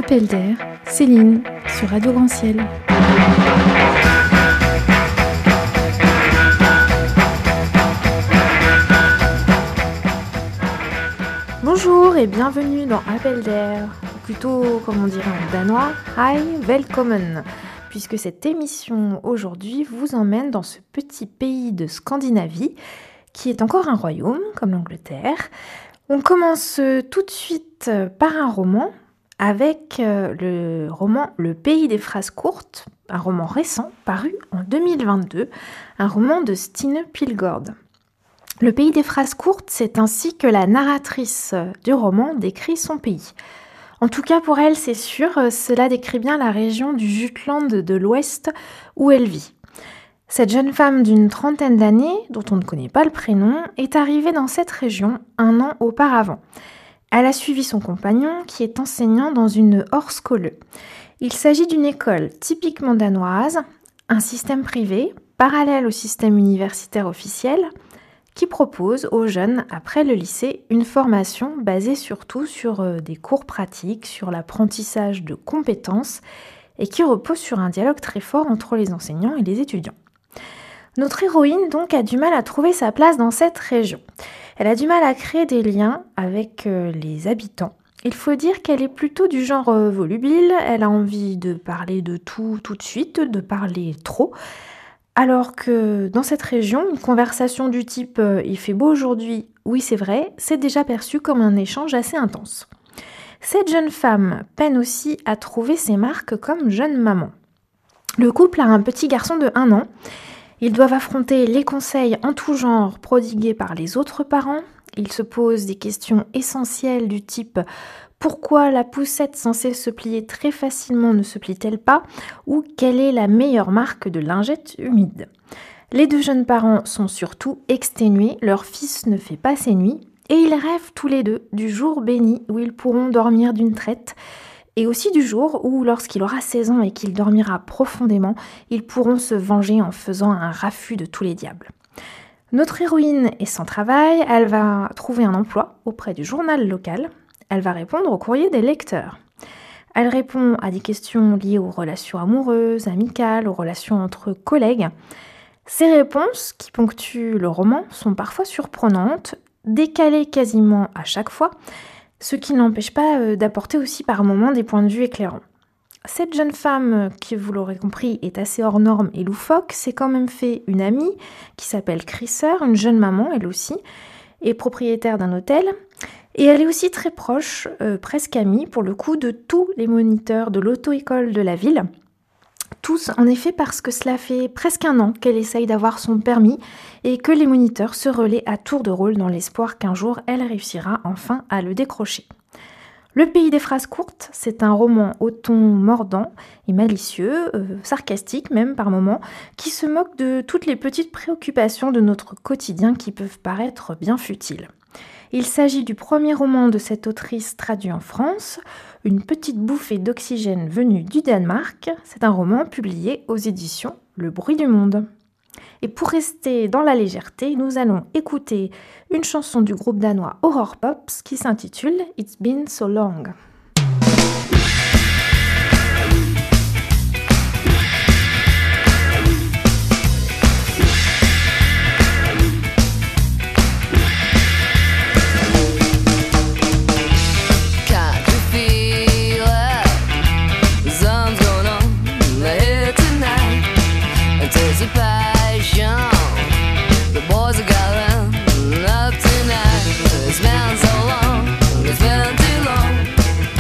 Appel d'air, Céline, sur Radio Grand Ciel. Bonjour et bienvenue dans Appel d'air, ou plutôt, comme on dirait en danois, Hej velkommen, puisque cette émission aujourd'hui vous emmène dans ce petit pays de Scandinavie, qui est encore un royaume, comme l'Angleterre. On commence tout de suite par un roman, avec le roman Le pays des phrases courtes, un roman récent paru en 2022, un roman de Stine Pilgaard. Le pays des phrases courtes, c'est ainsi que la narratrice du roman décrit son pays. En tout cas pour elle, c'est sûr, cela décrit bien la région du Jutland de l'Ouest où elle vit. Cette jeune femme d'une trentaine d'années, dont on ne connaît pas le prénom, est arrivée dans cette région un an auparavant. Elle a suivi son compagnon qui est enseignant dans une Højskole. Il s'agit d'une école typiquement danoise, un système privé, parallèle au système universitaire officiel, qui propose aux jeunes, après le lycée, une formation basée surtout sur des cours pratiques, sur l'apprentissage de compétences et qui repose sur un dialogue très fort entre les enseignants et les étudiants. Notre héroïne donc a du mal à trouver sa place dans cette région. Elle a du mal à créer des liens avec les habitants. Il faut dire qu'elle est plutôt du genre volubile, elle a envie de parler de tout de suite, de parler trop, alors que dans cette région, une conversation du type « il fait beau aujourd'hui, oui c'est vrai », c'est déjà perçu comme un échange assez intense. Cette jeune femme peine aussi à trouver ses marques comme jeune maman. Le couple a un petit garçon de 1 an. Ils doivent affronter les conseils en tout genre prodigués par les autres parents. Ils se posent des questions essentielles du type « pourquoi la poussette censée se plier très facilement ne se plie-t-elle pas ?» ou « quelle est la meilleure marque de lingette humide ?» Les 2 jeunes parents sont surtout exténués, leur fils ne fait pas ses nuits et ils rêvent tous les deux du jour béni où ils pourront dormir d'une traite et aussi du jour où, lorsqu'il aura 16 ans et qu'il dormira profondément, ils pourront se venger en faisant un raffut de tous les diables. Notre héroïne est sans travail, elle va trouver un emploi auprès du journal local, elle va répondre au courrier des lecteurs. Elle répond à des questions liées aux relations amoureuses, amicales, aux relations entre collègues. Ces réponses, qui ponctuent le roman, sont parfois surprenantes, décalées quasiment à chaque fois, ce qui n'empêche pas d'apporter aussi par moments des points de vue éclairants. Cette jeune femme, qui vous l'aurez compris, est assez hors norme et loufoque, s'est quand même fait une amie qui s'appelle Chrisser, une jeune maman elle aussi, et propriétaire d'un hôtel. Et elle est aussi très proche, presque amie pour le coup, de tous les moniteurs de l'auto-école de la ville. Tous, en effet, parce que cela fait presque 1 an qu'elle essaye d'avoir son permis et que les moniteurs se relaient à tour de rôle dans l'espoir qu'un jour elle réussira enfin à le décrocher. Le pays des phrases courtes, c'est un roman au ton mordant et malicieux, sarcastique même par moments, qui se moque de toutes les petites préoccupations de notre quotidien qui peuvent paraître bien futiles. Il s'agit du premier roman de cette autrice traduit en France, une petite bouffée d'oxygène venue du Danemark. C'est un roman publié aux éditions Le Bruit du Monde. Et pour rester dans la légèreté, nous allons écouter une chanson du groupe danois Horror Pops qui s'intitule « It's Been So Long ». It's been so long, it's been too long.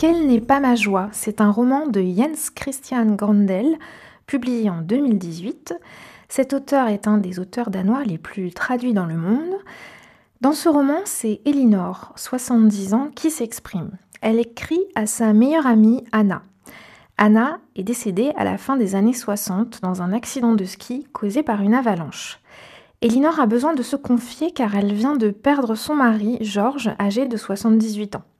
Quelle n'est pas ma joie? C'est un roman de Jens Christian Grøndahl, publié en 2018. Cet auteur est un des auteurs danois les plus traduits dans le monde. Dans ce roman, c'est Elinor, 70 ans, qui s'exprime. Elle écrit à sa meilleure amie Anna. Anna est décédée à la fin des années 60 dans un accident de ski causé par une avalanche. Elinor a besoin de se confier car elle vient de perdre son mari, George, âgé de 78 ans.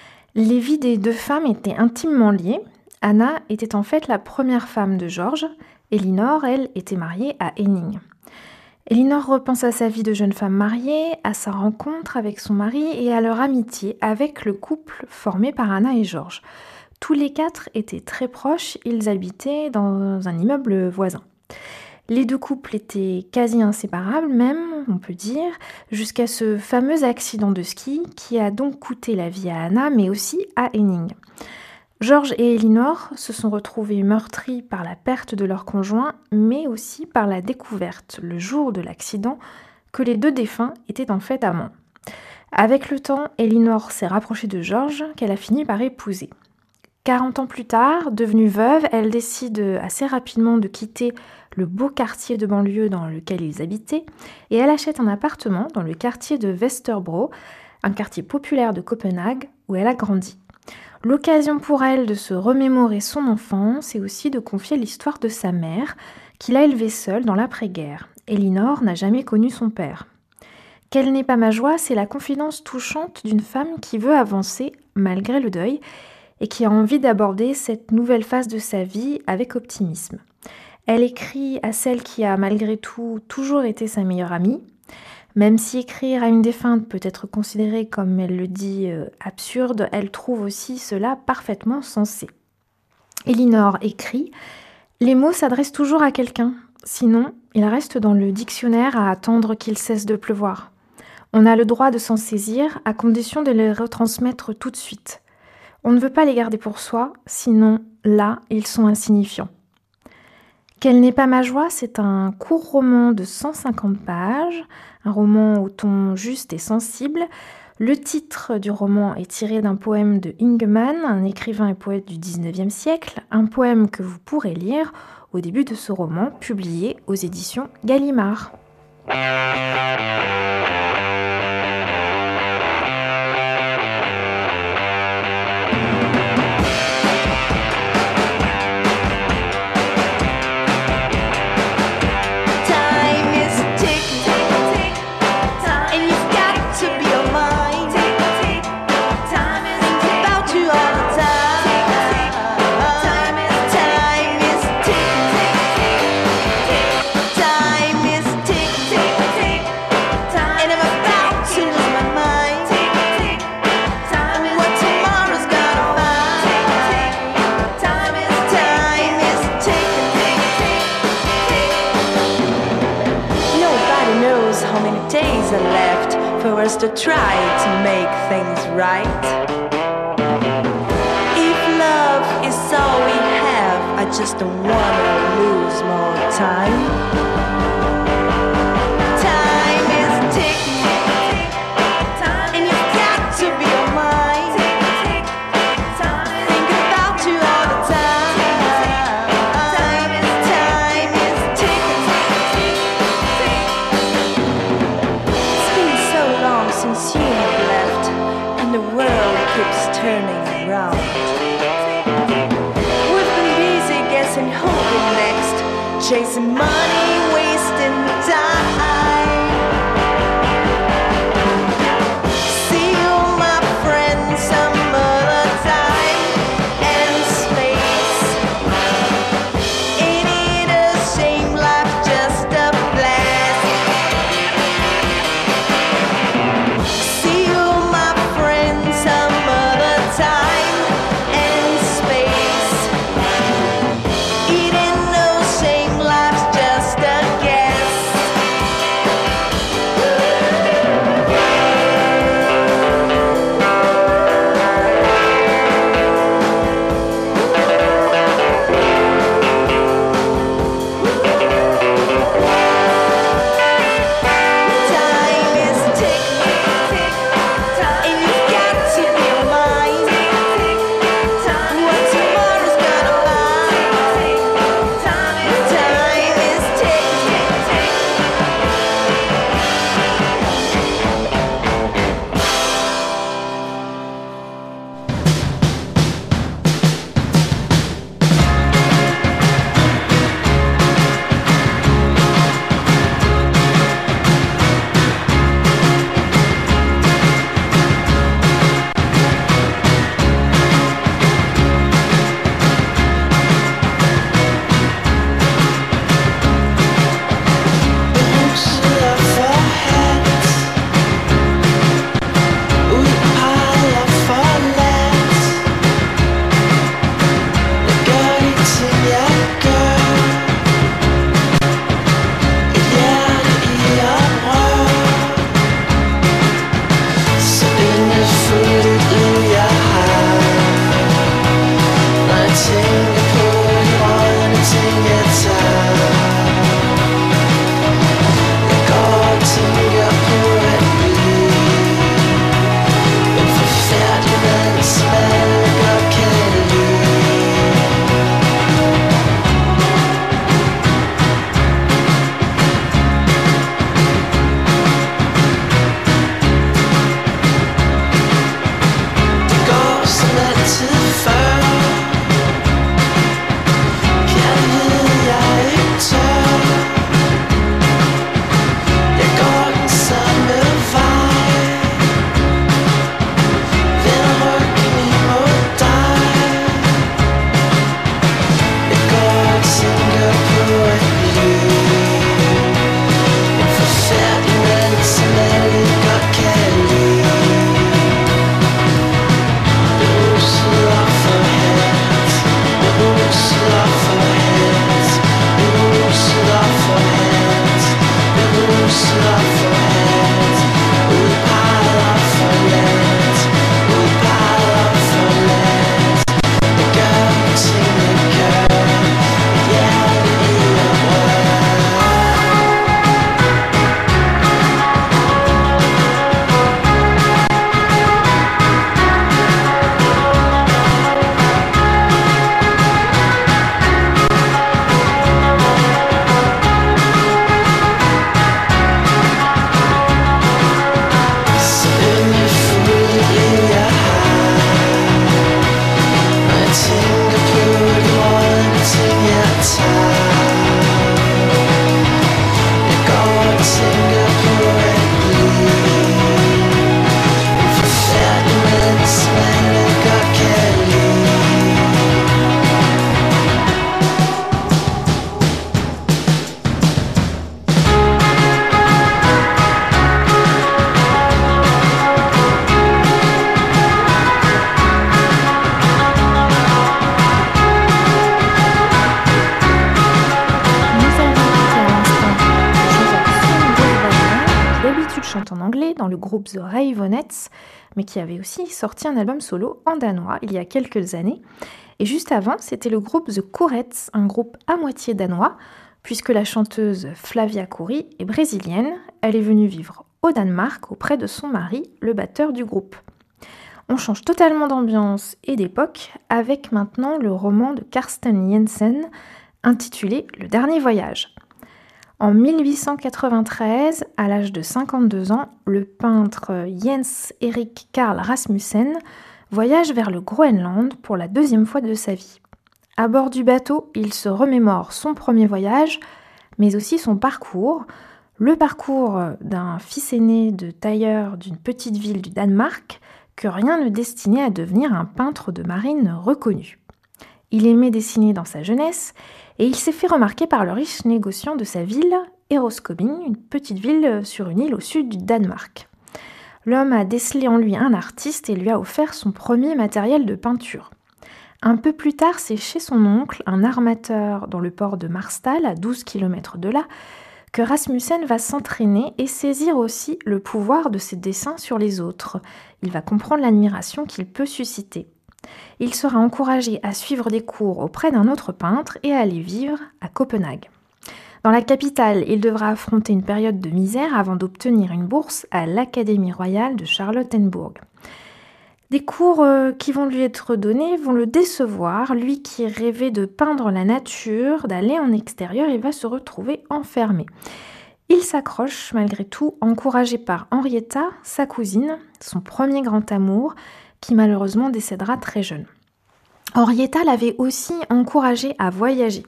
Les vies des deux femmes étaient intimement liées. Anna était en fait la première femme de George. Elinor, elle, était mariée à Henning. Elinor repense à sa vie de jeune femme mariée, à sa rencontre avec son mari et à leur amitié avec le couple formé par Anna et George. Tous les quatre étaient très proches, ils habitaient dans un immeuble voisin. Les deux couples étaient quasi inséparables même, on peut dire, jusqu'à ce fameux accident de ski qui a donc coûté la vie à Anna mais aussi à Henning. George et Elinor se sont retrouvés meurtris par la perte de leur conjoint, mais aussi par la découverte, le jour de l'accident, que les deux défunts étaient en fait amants. Avec le temps, Elinor s'est rapprochée de George, qu'elle a fini par épouser. 40 ans plus tard, devenue veuve, elle décide assez rapidement de quitter le beau quartier de banlieue dans lequel ils habitaient, et elle achète un appartement dans le quartier de Vesterbro, un quartier populaire de Copenhague, où elle a grandi. L'occasion pour elle de se remémorer son enfance et aussi de confier l'histoire de sa mère, qui l'a élevée seule dans l'après-guerre. Elinor n'a jamais connu son père. Quelle n'est pas ma joie, c'est la confidence touchante d'une femme qui veut avancer malgré le deuil et qui a envie d'aborder cette nouvelle phase de sa vie avec optimisme. Elle écrit à celle qui a malgré tout toujours été sa meilleure amie. Même si écrire à une défunte peut être considéré, comme elle le dit, absurde, elle trouve aussi cela parfaitement sensé. Elinor écrit « Les mots s'adressent toujours à quelqu'un, sinon ils restent dans le dictionnaire à attendre qu'il cesse de pleuvoir. On a le droit de s'en saisir à condition de les retransmettre tout de suite. On ne veut pas les garder pour soi, sinon là ils sont insignifiants. » Quelle n'est pas ma joie, c'est un court roman de 150 pages, un roman au ton juste et sensible. Le titre du roman est tiré d'un poème de Ingemann, un écrivain et poète du XIXe siècle, un poème que vous pourrez lire au début de ce roman, publié aux éditions Gallimard. For us to try to make things right. If love is all we have, I just don't wanna lose more time. Time is ticking, and you've got to be on mine. Think about you all the time. Time is ticking. Since you have left, and the world keeps turning around. We've been busy guessing who'll be next, chasing money, wasting time. See you, my friend, some other time and space. Ain't it a shame life just a blast? chanté dans le groupe The Raveonettes, mais qui avait aussi sorti un album solo en danois il y a quelques années. Et juste avant, c'était le groupe The Courettes, un groupe à moitié danois, puisque la chanteuse Flavia Couri est brésilienne. Elle est venue vivre au Danemark auprès de son mari, le batteur du groupe. On change totalement d'ambiance et d'époque avec maintenant le roman de Carsten Jensen intitulé « Le dernier voyage ». En 1893, à l'âge de 52 ans, le peintre Jens Erik Carl Rasmussen voyage vers le Groenland pour la deuxième fois de sa vie. À bord du bateau, il se remémore son premier voyage, mais aussi son parcours, le parcours d'un fils aîné de tailleur d'une petite ville du Danemark que rien ne destinait à devenir un peintre de marine reconnu. Il aimait dessiner dans sa jeunesse et il s'est fait remarquer par le riche négociant de sa ville, Erosköping, une petite ville sur une île au sud du Danemark. L'homme a décelé en lui un artiste et lui a offert son premier matériel de peinture. Un peu plus tard, c'est chez son oncle, un armateur dans le port de Marstal, à 12 km de là, que Rasmussen va s'entraîner et saisir aussi le pouvoir de ses dessins sur les autres. Il va comprendre l'admiration qu'il peut susciter. Il sera encouragé à suivre des cours auprès d'un autre peintre et à aller vivre à Copenhague. Dans la capitale, il devra affronter une période de misère avant d'obtenir une bourse à l'Académie royale de Charlottenbourg. Des cours qui vont lui être donnés vont le décevoir, lui qui rêvait de peindre la nature, d'aller en extérieur, il va se retrouver enfermé. Il s'accroche malgré tout, encouragé par Henrietta, sa cousine, son premier grand amour, qui malheureusement décédera très jeune. Henrietta l'avait aussi encouragé à voyager.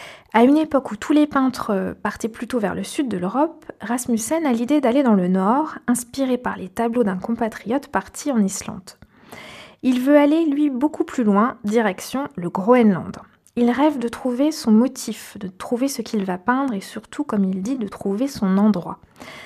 À une époque où tous les peintres partaient plutôt vers le sud de l'Europe, Rasmussen a l'idée d'aller dans le nord, inspiré par les tableaux d'un compatriote parti en Islande. Il veut aller, lui, beaucoup plus loin, direction le Groenland. Il rêve de trouver son motif, de trouver ce qu'il va peindre et surtout, comme il dit, de trouver son endroit.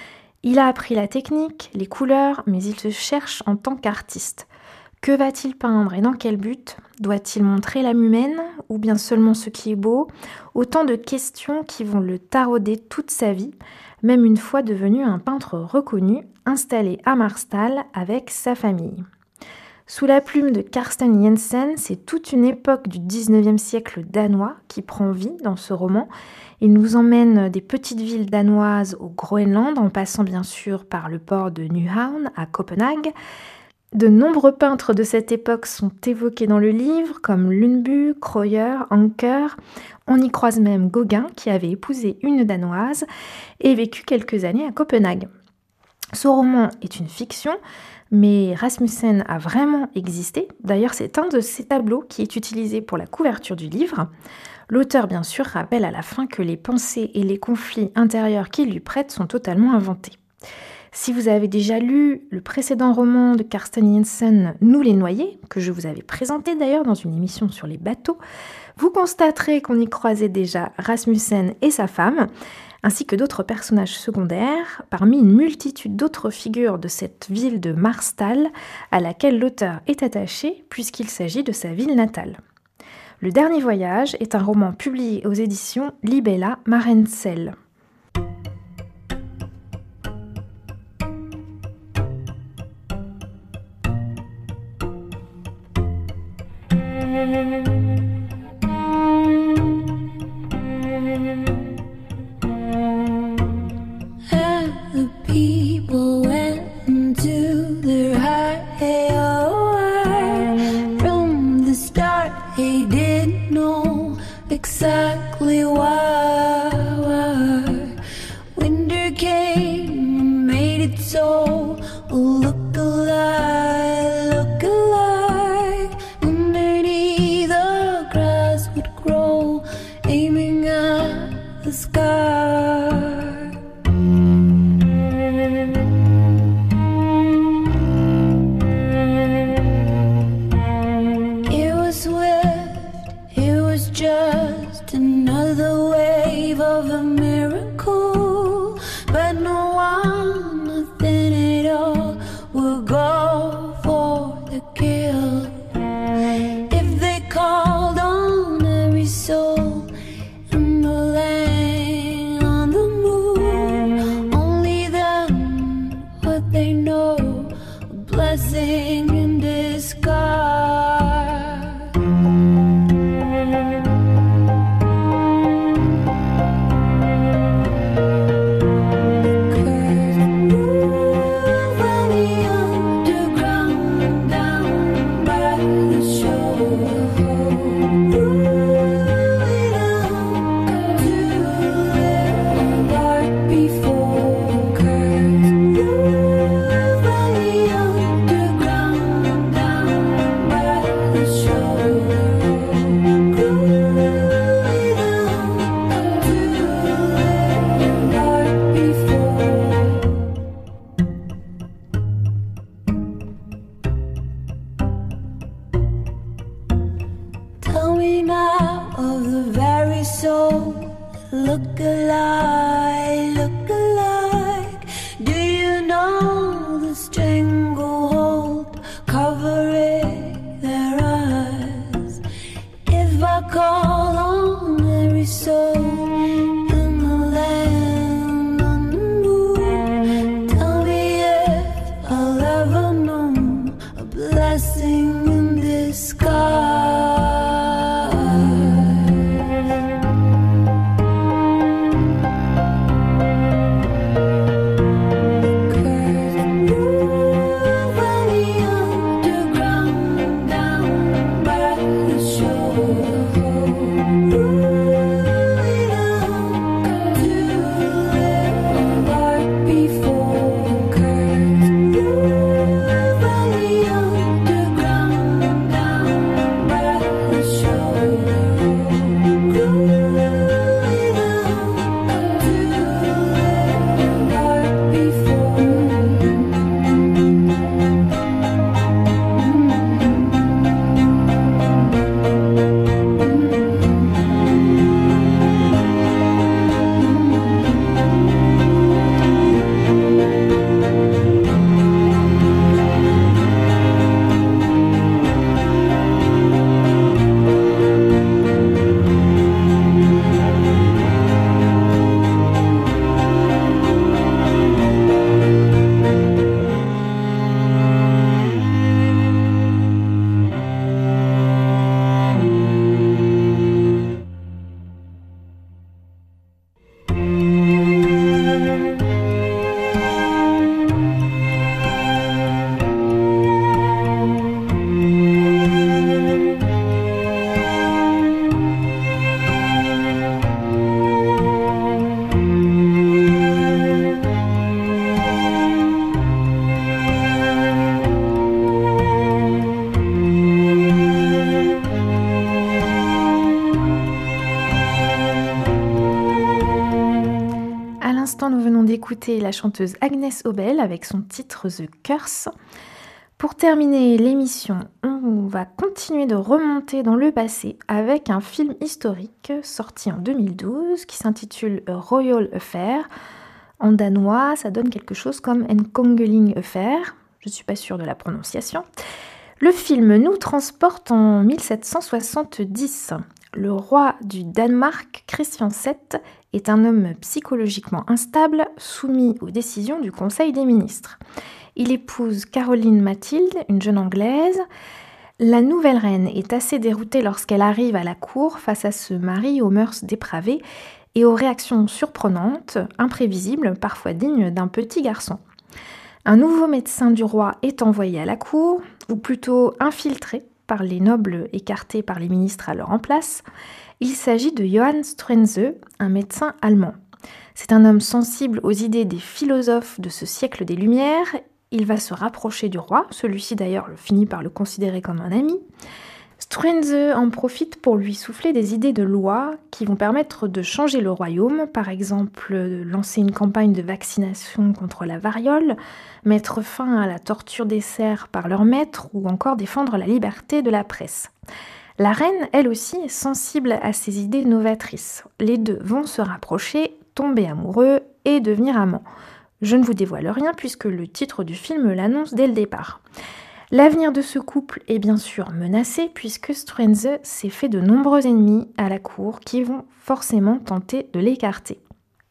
Il a appris la technique, les couleurs, mais il se cherche en tant qu'artiste. Que va-t-il peindre et dans quel but ? Doit-il montrer l'âme humaine ou bien seulement ce qui est beau ? Autant de questions qui vont le tarauder toute sa vie, même une fois devenu un peintre reconnu, installé à Marstal avec sa famille. Sous la plume de Carsten Jensen, c'est toute une époque du 19e siècle danois qui prend vie dans ce roman. Il nous emmène des petites villes danoises au Groenland, en passant bien sûr par le port de Nyhavn à Copenhague. De nombreux peintres de cette époque sont évoqués dans le livre, comme Lundby, Krøyer, Anker. On y croise même Gauguin, qui avait épousé une Danoise et vécu quelques années à Copenhague. Ce roman est une fiction, mais Rasmussen a vraiment existé. D'ailleurs, c'est un de ses tableaux qui est utilisé pour la couverture du livre. L'auteur, bien sûr, rappelle à la fin que les pensées et les conflits intérieurs qu'il lui prête sont totalement inventés. Si vous avez déjà lu le précédent roman de Carsten Jensen, Nous les noyés, que je vous avais présenté d'ailleurs dans une émission sur les bateaux, vous constaterez qu'on y croisait déjà Rasmussen et sa femme, ainsi que d'autres personnages secondaires, parmi une multitude d'autres figures de cette ville de Marstal à laquelle l'auteur est attaché puisqu'il s'agit de sa ville natale. Le dernier voyage est un roman publié aux éditions Libella Marentsel. Exactly why winter came and made it so. Look alive underneath the we know a blessing in disguise. Tell me now of the very soul. Look alike, look alike. Do you know the stranglehold covering their eyes? If I call on every soul in the land on the moon, tell me if I'll ever know a blessing in disguise. Nous venons d'écouter la chanteuse Agnès Obel avec son titre The Curse. Pour terminer l'émission, on va continuer de remonter dans le passé avec un film historique sorti en 2012 qui s'intitule A Royal Affair. En danois, ça donne quelque chose comme En Kongeling Affair. Je ne suis pas sûre de la prononciation. Le film nous transporte en 1770. Le roi du Danemark, Christian VII, est un homme psychologiquement instable, soumis aux décisions du Conseil des ministres. Il épouse Caroline Mathilde, une jeune Anglaise. La nouvelle reine est assez déroutée lorsqu'elle arrive à la cour face à ce mari aux mœurs dépravées et aux réactions surprenantes, imprévisibles, parfois dignes d'un petit garçon. Un nouveau médecin du roi est envoyé à la cour, ou plutôt infiltré par les nobles écartés par les ministres alors en place. Il s'agit de Johann Struensee, un médecin allemand. C'est un homme sensible aux idées des philosophes de ce siècle des Lumières. Il va se rapprocher du roi, celui-ci d'ailleurs finit par le considérer comme un ami. Struensee en profite pour lui souffler des idées de loi qui vont permettre de changer le royaume, par exemple lancer une campagne de vaccination contre la variole, mettre fin à la torture des serfs par leurs maîtres ou encore défendre la liberté de la presse. La reine, elle aussi, est sensible à ces idées novatrices. Les deux vont se rapprocher, tomber amoureux et devenir amants. Je ne vous dévoile rien puisque le titre du film l'annonce dès le départ. L'avenir de ce couple est bien sûr menacé puisque Struensee s'est fait de nombreux ennemis à la cour qui vont forcément tenter de l'écarter.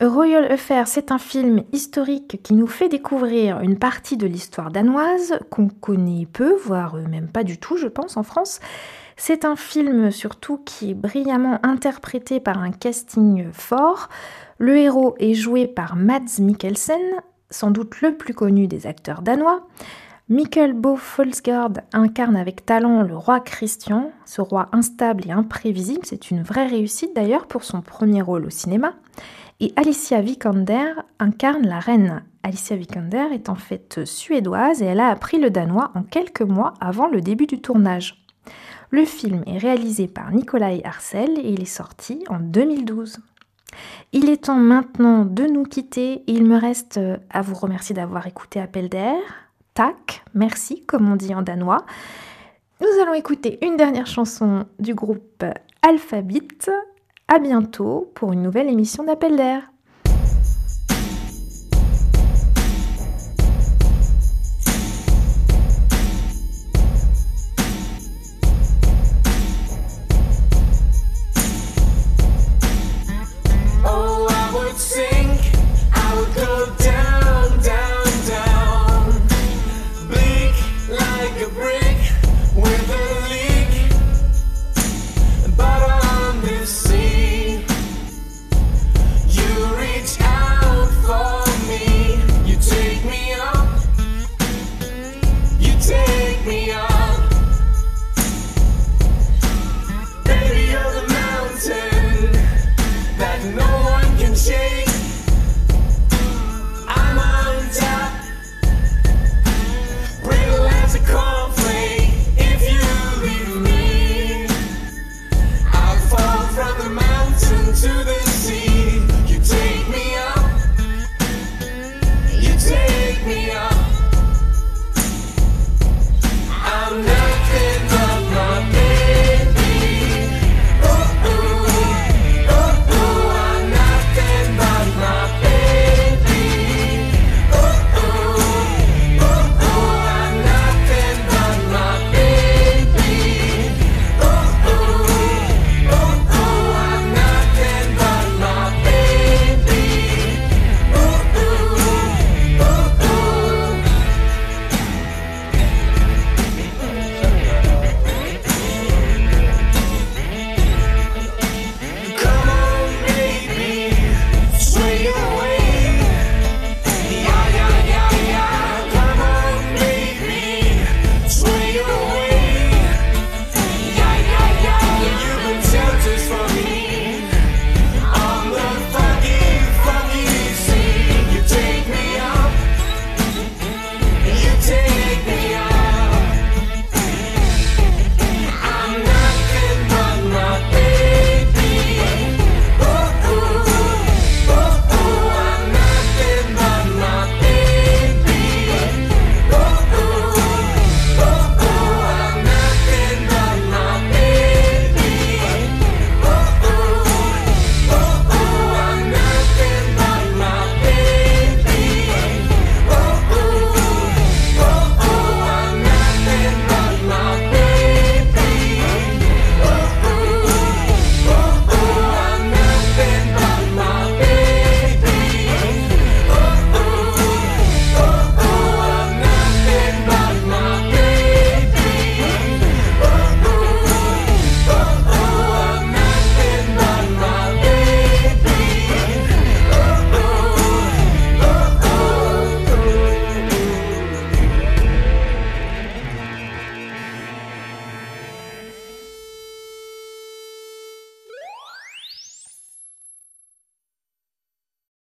Royal Affair, c'est un film historique qui nous fait découvrir une partie de l'histoire danoise qu'on connaît peu, voire même pas du tout, je pense, en France. C'est un film surtout qui est brillamment interprété par un casting fort. Le héros est joué par Mads Mikkelsen, sans doute le plus connu des acteurs danois. Mikkel Bo Folsgaard incarne avec talent le roi Christian, ce roi instable et imprévisible. C'est une vraie réussite d'ailleurs pour son premier rôle au cinéma. Et Alicia Vikander incarne la reine. Alicia Vikander est en fait suédoise et elle a appris le danois en quelques mois avant le début du tournage. Le film est réalisé par Nikolai Arcel et il est sorti en 2012. Il est temps maintenant de nous quitter. Il me reste à vous remercier d'avoir écouté Appel d'air. Tack, merci comme on dit en danois. Nous allons écouter une dernière chanson du groupe Alphabet. À bientôt pour une nouvelle émission d'Appel d'air.